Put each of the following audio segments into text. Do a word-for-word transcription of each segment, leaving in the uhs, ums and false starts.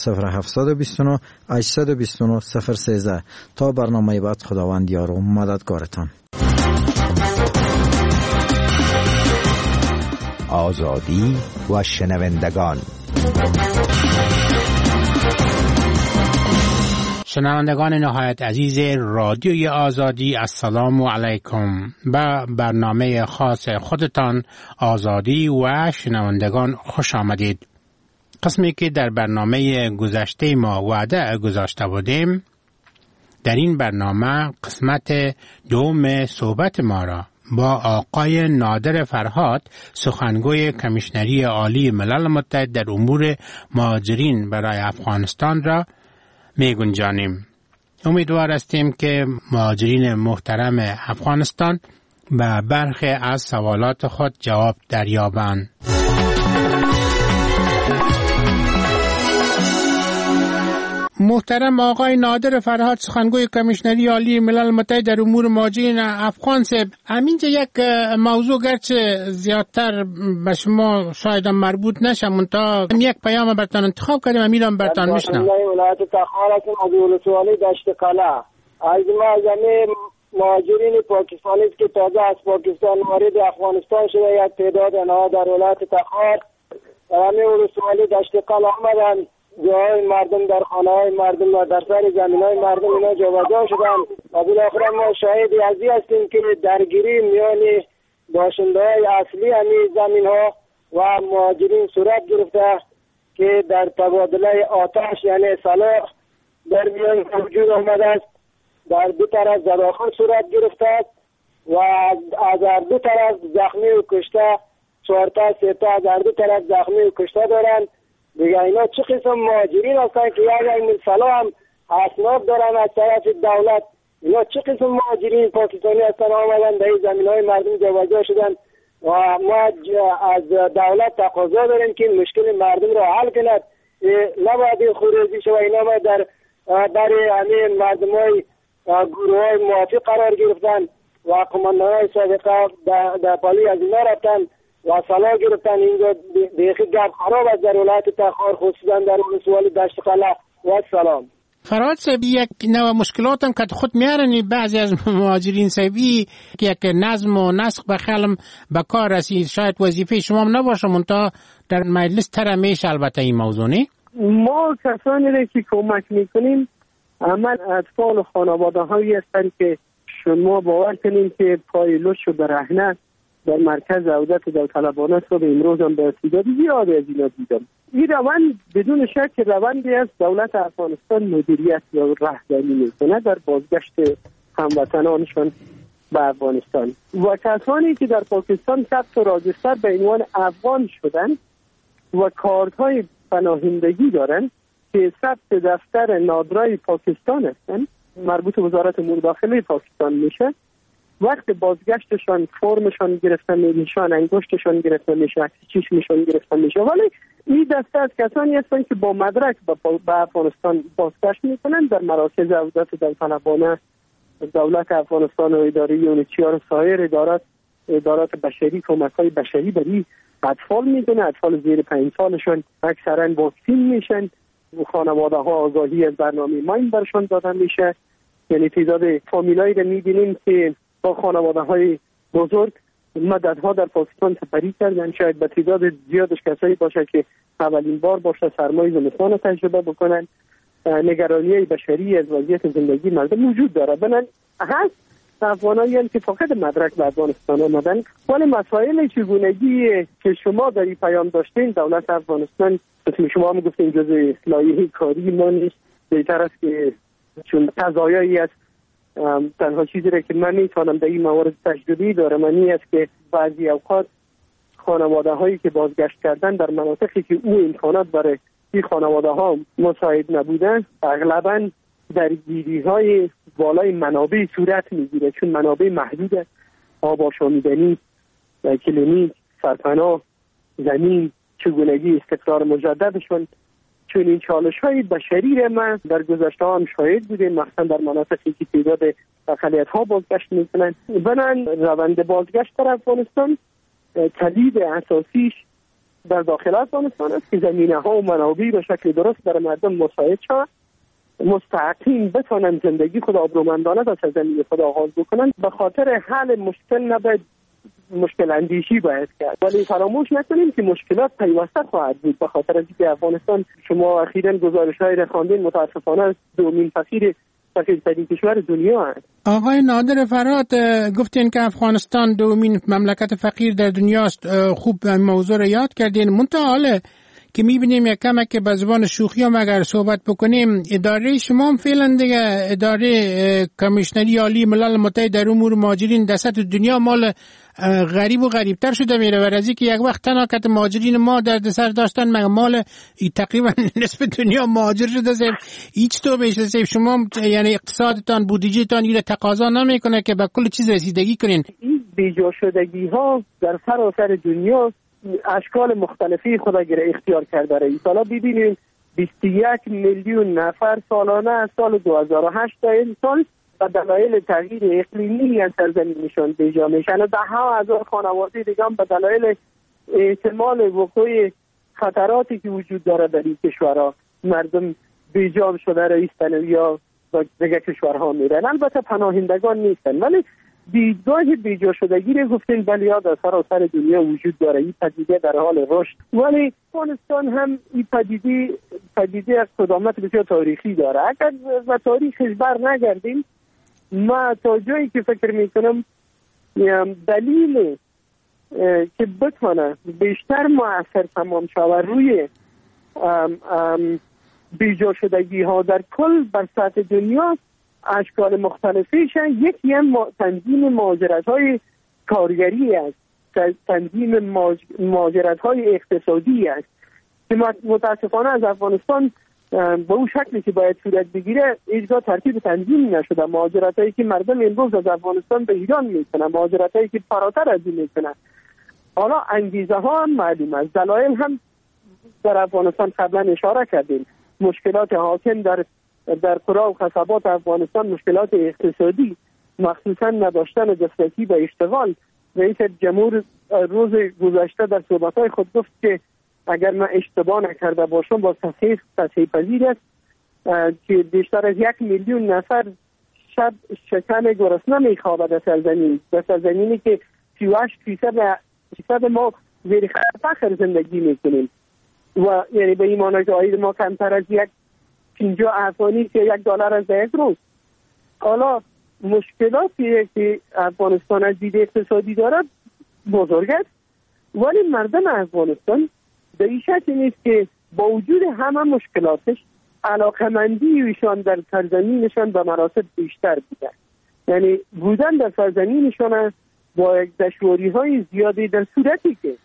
صفر هفت دو نه هشت دو نه صفر سه. تا برنامه بعد خداوند یار و مددگارتان. آزادی و شنوندگان. شنوندگان نهایت عزیز رادیوی آزادی، السلام علیکم. به برنامه خاص خودتان آزادی و شنوندگان خوش آمدید. قسمی که در برنامه گذشته ما وعده گذاشته بودیم، در این برنامه قسمت دوم صحبت ما را با آقای نادر فرهاد، سخنگوی کمیشنری عالی ملل متحد در امور مهاجرین برای افغانستان را می گنجانیم. امیدوار هستیم که مهاجرین محترم افغانستان به برخی از سوالات خود جواب دریابند. محترم آقای نادر فرهاد، سخنگوی کمیشنری عالی ملل متحد در امور مهاجرین افغان صاحب، همینجا یک موضوع گرچه زیادتر به شما شاید مربوط نشه، منتها یک پیام برتان انتخاب کردیم، امیرم برتان میشنم. ولایت تخار هستم از ولسوالی دشت قلعه. از ما جمعی مهاجرین پاکستانی که تازه از پاکستان وارد افغانستان شده، یک تعداد آنها در ولایت تخار در همین ولسوالی دشت قلعه آمدن. جای مردم در خانه های مردم و در سر زمین های مردم اینا جابجا شدن و بالاخره ما شاهدی ازی هستیم که درگیری میان باشنده های اصلی همین زمین ها و مهاجرین صورت گرفته که در تبادله آتش یعنی سلاح در میان وجود آمده است. در دو طرف زداخل صورت گرفته است و از هر دو طرف زخمی و کشته، چهار تا سه تا از هر دو طرف زخمی و کشته دارند. دیگه اینا چه قسم مهاجرین هستن که یک این سلاح هم اسناد دارن از طرف دولت؟ اینا چه قسم مهاجرین پاکستانی هستن آمدن در این زمین های مردم جابجا شدن و ما از دولت تقاضا داریم که مشکل مردم را حل کند. نباید خروجی شود. اینا ما در برای همین مردم های گروه های موافق قرار گرفتن و قماندان های سابقه در پالی از اینا رفتن و سلاح گرفتن. اینجا دیخی گرد خراب است در ولایت تخار، خصوصا در ولسوالی دشت قلعه. و سلام فرهاد صاحب، یک نوع مشکلات هم که خود میارنی بعضی از مهاجرین صاحبی که یک نظم و نسخ به خیالم به کار رسید، شاید وظیفه شما هم نباشه، منتها در مجلس ترمیش البته این موضوع نی؟ ما کسانی را که کمک میکنیم عمل اطفال و خانواده هایی هستند که شما باور کنیم که پایلوش و برهنه در مرکز عودت داوطلبانه صبح امروز هم به تعداد زیادی از اینا دیدم. این روند بدون شک روندی است. دولت افغانستان مدیریت و رهبری میکنه در بازگشت هموطنانشان به افغانستان و کسانی که در پاکستان ثبت و راجستر به عنوان افغان شدن و کارت‌های پناهندگی دارن که ثبت دفتر نادرای پاکستان هستند، مربوط به وزارت امور داخلی پاکستان میشه. وقت بازگشتشان فرمشان گرفته میشه، انگشتشان گرفته میشه، چشمشان گرفته میشه. ولی این دسته از کسانی هستند که با مدرک به افغانستان بازگشت میکنن. در مراکز عودت داوطلبانه دولت افغانستان و اداره یونیچیار و سایر ادارات ادارات بشری کمک‌های بشری برای اطفال میدونه. اطفال زیر پنج سالشان اکثرا واکسین میشن. خانواده ها آگاهی از برنامه ماین برشان داده میشه. یعنی تعداد فامیلایی رو میبینیم که با خانواده های بزرگ مددها در پاکستان سپری کردن. شاید به تعداد زیادش کسایی باشه که اولین بار باشه سرمای زمستان رو تجربه بکنن. نگرانی بشری از وضعیت زندگی مردم وجود داره. بنان هست افغانایی که فقط مدرک به افغانستان آمدن، ولی مسائل چگونگی که شما در این پیام داشتین، دولت افغانستان مثل شما هم گفتین جزء لایحه کاری ما نیست. بهتر است که چون قضایایی است، تنها چیزی را که من میتونم در این موارد تجربی دارم این است که بعضی اوقات خانواده هایی که بازگشت کردن در مناطقی که او امکانات برای این خانواده ها مساعد نبودن، اغلبا درگیری های بالای منابع صورت میگیره، چون منابع محدود است. آب آشامیدنی، کلینیک، سرپناه، زمین، چگونگی استقرار مجددشون. چون این چالش های بشری را من در گذشته هم شاهد بودیم، مثلا در مناطقی که تعداد اقلیت ها بازگشت میکنن. بنان روند بازگشت در افغانستان کلید اساسیش در داخل افغانستان است که زمینه ها و منابع به شکل درست در مردم مساعد شود، مستحقین بتوانند زندگی خود آبرومندانه در سرزمین خود آغاز بکنند. به خاطر حل مشکل نباید مشکل اندیشی باید کرد، ولی فراموش نکنیم که مشکلات پیوسته خواهد بود، به خاطر اینکه افغانستان، شما اخیراً گزارش‌های را خواندین، متاسفانه دومین فقیر فقیرترین کشور دنیا است. آقای نادر فرات، گفتین که افغانستان دومین مملکت فقیر در دنیاست. خوب موضوع را یاد کردین. منتها حالا که میبینیم یک کمک که به زبان شوخی هم اگر صحبت بکنیم، اداره شما هم فعلا دیگه اداره کمیشنری عالی ملل متحد در امور مهاجرین در سطح دنیا مال غریب و غریبتر شده میره، و از اینکه یک وقت تناکت مهاجرین ما در سر داشتن مگه مال تقریبا نصف دنیا مهاجر شده زیب. هیچ تو بشه زیب شما یعنی اقتصادتان بودجهتان این تقاضا نمیکنه که به کل چیز رسیدگی کنین. این بیجا شدگی ها در سراسر دنیا اشکال مختلفی خود را اختیار کرده رئیس. حالا ببینید بیست و یک میلیون نفر سالانه از سال دو هزار و هشت تا این سال به دلایل تغییر اقلیمی از سرزمینشان بیجا میشن. ده ها هزار خانواده دیگه هم به دلایل احتمال وقوع خطراتی که وجود داره در این کشورها مردم بیجا شده رئیستن یا دیگه کشورها میرن. البته پناهندگان نیستن، ولی دیدگاه بیجا شدگی رو گفتین بله در سراسر دنیا وجود داره. این پدیده در حال رشد، ولی افغانستان هم این پدیده پدیده از قدامت بسیار تاریخی داره. اگر به تاریخش بر نگردیم، ما تا جایی که فکر میکنم دلیل که بتونه بیشتر مؤثر تمام شود روی بیجا شدگی ها در کل بر سطح دنیا اشکال مختلفیشن. یکی هم تنظیم مهاجرت های کارگری است، تنظیم مهاجرت های اقتصادی است که متاسفانه از افغانستان به اون شکلی که باید صورت بگیره اجرا ترتیب تنظیم نشده. مهاجرت هایی که مردم امروز از افغانستان به ایران میکنن، مهاجرت هایی که فراتر از این میکنن. حالا انگیزه ها هم معلوم است، دلایل هم در افغانستان قبلا اشاره کردیم. مشکلات حاکم در در قرى و خصبات افغانستان، مشکلات اقتصادی، مخصوصا نداشتن دسترسی به اشتغال. رئیس جمهور روز گذشته در صحبت‌های خود گفت که اگر من اشتباه نکرده باشم با تصحیح تصحیح پذیر است که بیشتر از یک میلیون نفر شب شکم گرسنه میخوابد در سرزمین، در سرزمینی که سی و هشت فیصد ما زیر خطر فقر زندگی میکنیم و یعنی به این معنی که عاید ما کمتر از یک پنجاه افغانی که یک دلار از یک روز. حالا مشکلاتی که افغانستان از دید اقتصادی دارد بزرگ است، ولی مردم افغانستان به این شکل نیست که با وجود همه مشکلاتش علاقمندی ایشان در سرزمینشان به مراتب بیشتر بوده. یعنی بودن در سرزمینشان با دشواری های زیادی در صورتی که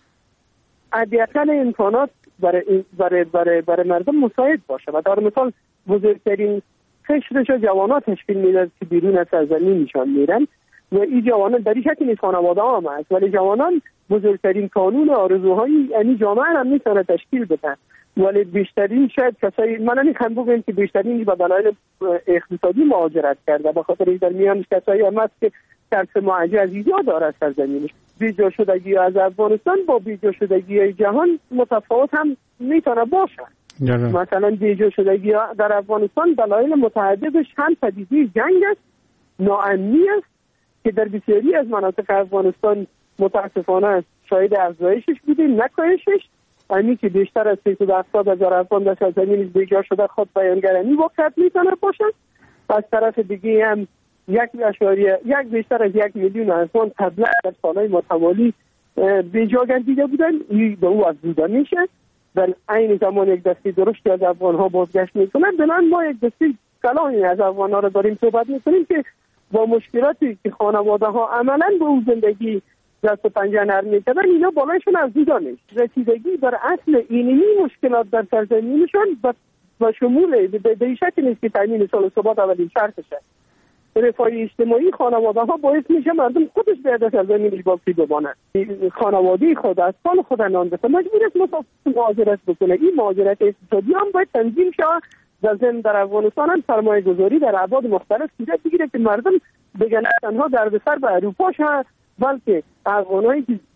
حداقل امکانات برای برای برای برای مردم مساعد باشه. و در مثال بزرگترین قشرش جوانات تشکیل میدن که بیرون از سرزمین نشان میرن و این جوانان در این شکل خانواده هم هست، ولی جوانان بزرگترین کانون آرزوهای یعنی جامعه هم میتونه تشکیل بدن. ولی بیشترین شاید کسایی من نمیخوام بگم که بیشترین به دلایل اقتصادی مهاجرت کرده، به خاطر در میانش کسایی هم هست که ترس معجزه از ایجاد داره از سرزمینش. بیجا شدگی از افغانستان با بیجا شدگی جهان متفاوت هم میتونه باشه. مثلا بیجا شدگی در افغانستان دلایل متعددش هم پدیده جنگ است، ناامنی است که در بسیاری از مناطق افغانستان متاسفانه شاهد افزایشش بودیم، نه کاهشش. همین که بیشتر از سیصد و هفتاد هزار افغان در سرزمین بیجا شده خود بیانگرانی واقعیت میتونه باشن. از طرف دیگه هم یک اشاریه یک بیشتر از یک میلیون افغان قبلا در سالهای متوالی بیجا گردیده بودن. این به او افزوده میشه. در این زمان یک دسته درشتی از افغان ها بازگشت میکنن. بنابراین ما یک دسته کلانی از افغان ها رو داریم صحبت میکنیم که با مشکلاتی که خانواده ها عملا به اون زندگی دست و پنجه نرم میکردن، اینا بالایشون افزوده میشه. رسیدگی در اصل اینی مشکلات در سرزمینشان با شمول به این شکل نیست که تامین سال و ثبات اولین شرطشه. رفاهی اجتماعی خانواده ها باعث میشه مردم خودش به عدت از زمینش باقی بمانند. خانواده خود از سال خود نان بسه مجبور است مهاجرت بکنه. این مهاجرت اقتصادی هم باید تنظیم شود. در ضمن در افغانستان هم سرمایه گذاری در ابعاد مختلف صورت بگیره که مردم بگن تنها دردسر به اروپا شد، بلکه افغانایی که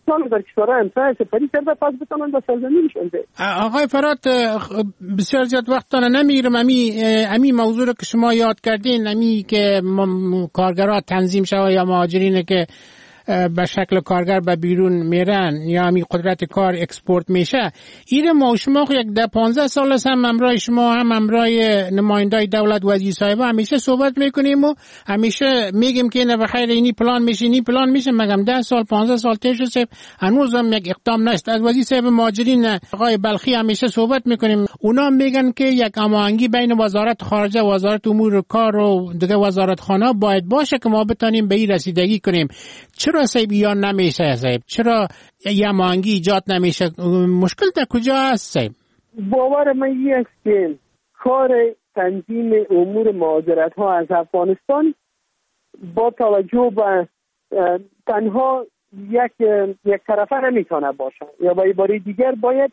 پاکستان در کشورهای همسایه سپری کرده، پس بتونن به سرزمینشون برن. آقای فرات بسیار زیاد وقتتان نمیگیرم. امی امی موضوع رو که شما یاد کردین، امی که کارگرها تنظیم شوه یا مهاجرین که به شکل کارگر به بیرون میرن یا همی قدرت کار اکسپورت میشه، این ما شما یک ده پانزده سال است هم همراه شما هم همراه نمایندای دولت وزیر صاحب همیشه صحبت میکنیم و همیشه میگیم که نه بخیر اینی پلان میشه اینی پلان میشه، مگم ده سال پانزده سال تیر شده هنوز هم یک اقدام نشد. از وزیر صاحب مهاجرین آقای بلخی همیشه صحبت میکنیم، اونا میگن که یک هماهنگی بین وزارت خارجه و وزارت امور کار و دیگه وزارت خانه باید باشه که ما بتونیم به این رسیدگی کنیم. چرا صاحب یا نمیشه صاحب؟ چرا یه هماهنگی ایجاد نمیشه؟ مشکل در کجا هست صاحب؟ باور من این است که کار تنظیم امور مهاجرت ها از افغانستان با توجه به تنها یک یک طرفه نمیتونه باشه، یا با عباره دیگر باید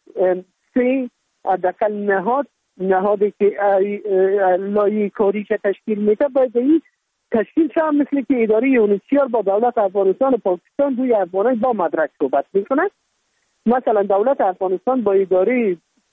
سه حداقل نهاد نهادی که لایحه کاریش تشکیل میده باید این تشکیل شد، مثل که اداره یونیسیار با دولت افغانستان و پاکستان روی افغانان با مدرک صحبت میکنه. مثلا دولت افغانستان با اداره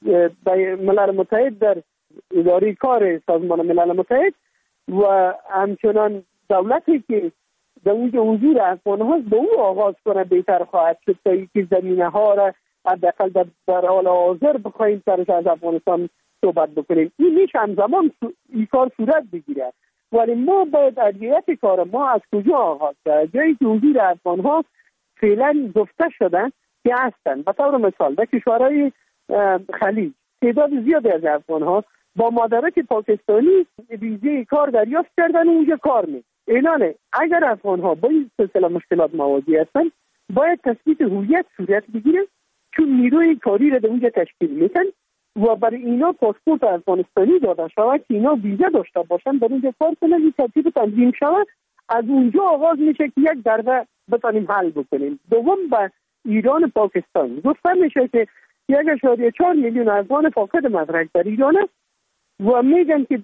ملل متحد در اداره کار سازمان ملل متحد و همچنان دولتی که در اونجا حضور افغان هاست به او آغاز کنه بهتر خواهد شد تا اینکه زمینه ها را حداقل در, در حال حاضر بخواهیم سرش از افغانستان صحبت بکنیم. این میشه همزمان این کار صورت بگیره، ولی ما باید ادبیات کار ما از کجا آغاز کرد؟ جایی که حضور افغان ها فعلا گفته شدن که هستن. به طور مثال در کشورهای خلیج تعداد زیادی از افغان ها با مدارک پاکستانی ویزه کار دریافت کردن و اونجا کار می اعلانه. اگر افغان ها با این سلسله مشکلات مواجه هستن باید تثبیت هویت صورت بگیره، چون نیروی کاری را در اونجا تشکیل میتن و برای اینا پاسپورت افغانستانی داده شود که اینا ویزا داشته باشن در اونجا کار کنن. این ترتیب تنظیم شود، از اونجا آغاز میشه که یک درده بتونیم حل بکنیم. دوم به ایران پاکستان گفته میشه که یک اشاریه چهار میلیون افغان فاقد مدرک در ایران است و میگن که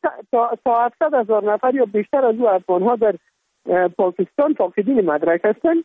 تا هفتصد هزار نفر یا بیشتر از او افغان ها در پاکستان فاقدین مدرک هستند.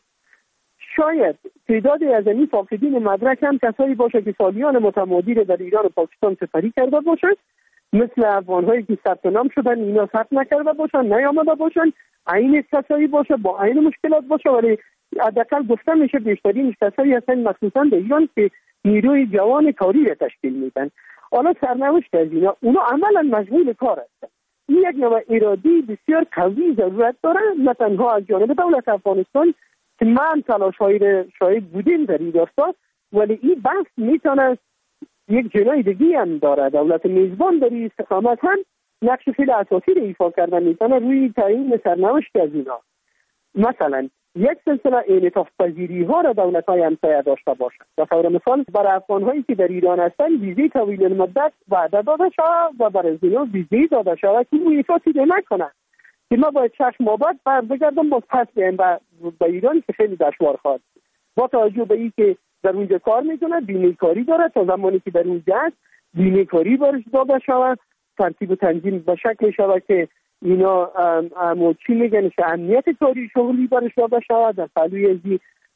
شاید تعدادی از این فاقدین مدرک هم کسایی باشه که سالیان متمادی در ایران و پاکستان سفری کرده باشند، مثل افغان هایی که ثبت نام شدن اینا ثبت نکرده باشن، نیامده باشن، عین کسایی باشه با عین مشکلات باشه، ولی حداقل گفته میشه بیشترین کسایی هستن مخصوصا در ایران که نیروی جوان کاری را تشکیل میدن. حالا سرنوشت از اینا اونا عملا مشغول کار هستن. این یک نوع ارادی بسیار قوی ضرورت داره، نه تنها از جانب دولت افغانستان که من تلاش های شاید بودیم در این داستان، ولی این بحث میتونه یک جنای دیگی هم داره. دولت میزبان در این استقامت هم نقش خیلی اساسی رو ایفا کردن میتونه روی تعیین سرنوشت از اینا. مثلا یک سلسله انعطاف پذیری ها را دولت های همسایه داشته باشند. به طور مثال برای افغان هایی که در ایران هستند ویزه طویل المدت وعده داده شود و برای اینا ویزه داده شود که او احساسی نکنند که ما باید شش ماه بعد برگردم باز پس بیایم به ایران که خیلی دشوار خواهد بود. با توجه به اینکه در اونجا کار میکنه، بیمه کاری داره، تا زمانی که در اونجا است بیمه کاری برش داده شود، ترتیب و تنظیم به شکل شود که اینا امو چی میگن که امنیت کاری شغلی برش داده شود، در پلوی از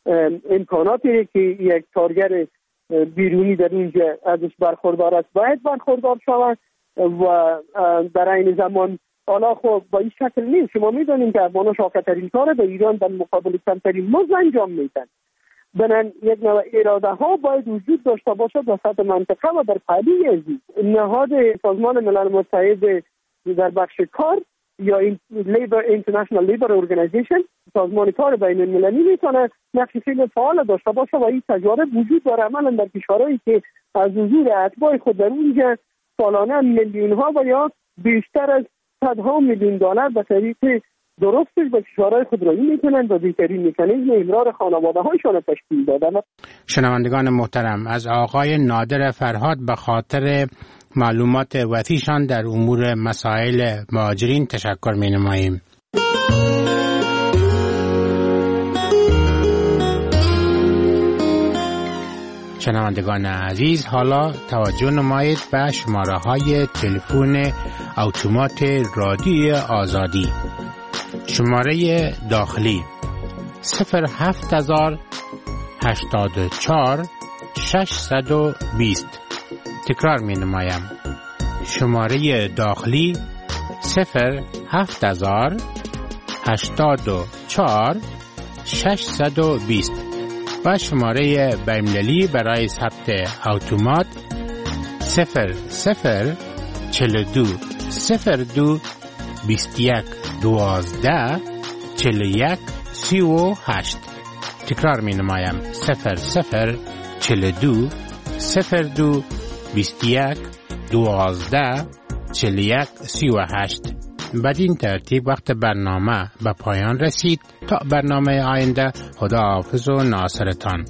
امکاناتی که یک کارگر بیرونی در اینجا ازش برخوردار است باید برخوردار شود و در این زمان حالا خب با این شکل نیست. شما میدونید که افغان‌ها شاکرترین کار در ایران در مقابل کمترین مزد انجام میدن. بنابراین یک نوع اراده ها باید وجود داشته باشد در سطح منطقه و در پهلوی از نهاد سازمان ملل متحد در بخش کار یا لیبر اینترنشنال لیبر ارگانایزیشن، سازمان کار بین المللی میتونه نقش خیلی فعال داشته باشه و این تجارب وجود داره عملا در کشورهایی که از حضور اتباع خود در اونجا سالانه میلیون ها و یا بیشتر از صدها میلیون دلار به طریق درستش به کشورهای خودرویی میتونن با بهترین مکانیزم امرار خانواده هایشان تشکیل دادن. شنوندگان محترم، از آقای نادر فرهاد به خاطر معلومات وسیعشان در امور مسائل مهاجرین تشکر می نماییم. شنوندگان عزیز، حالا توجه نمایید به شماره های تلفن اتومات رادیوی آزادی. شماره داخلی صفر هفت هزار هشتاد و چهار ششصد و بیست. تکرار می نمایم. شماره داخلی صفر هفت هزار هشتاد و چهار ششصد و بیست و شماره بین‌المللی برای ثبت اتومات صفر صفر چهل و دو صفر دو بیست و یک دوازده چهل و یک سی و هشت. تکرار می نمایم. صفر صفر چهل و دو صفر دو بیست و یک دوازده چهل و یک سی و هشت. بدین ترتیب وقت برنامه به پایان رسید. تا برنامه آینده، خدا حافظ و ناصرتان.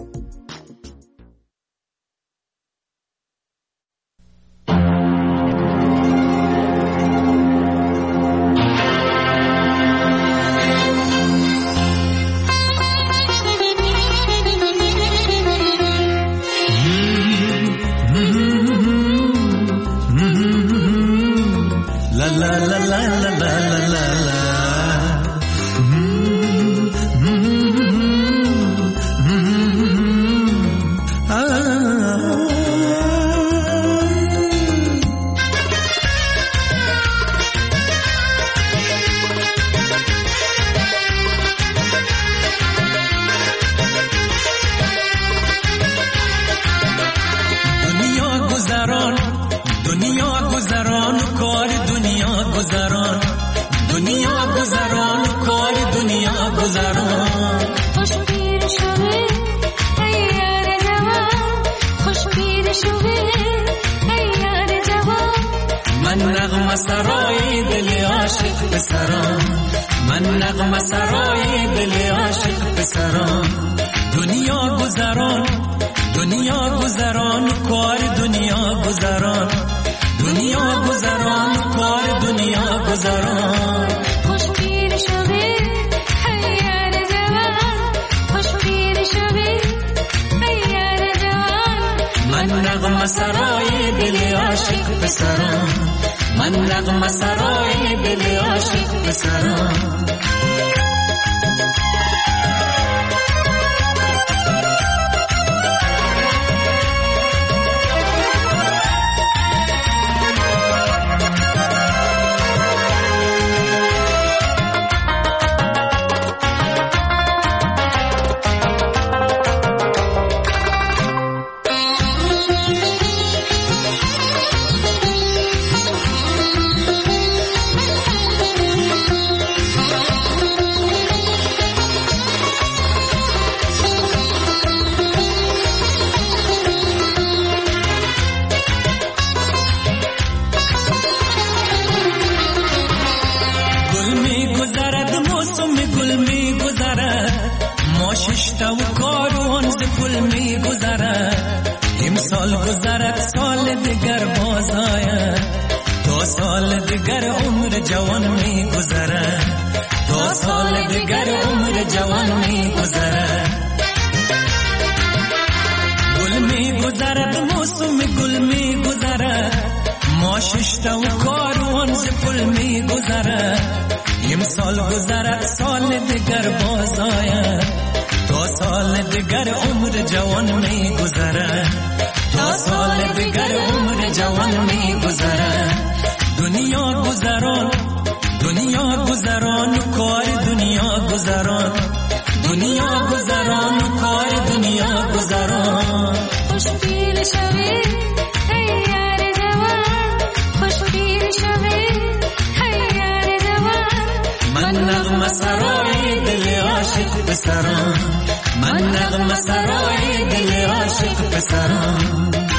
من نغمه سرای دل عاشق پسرم.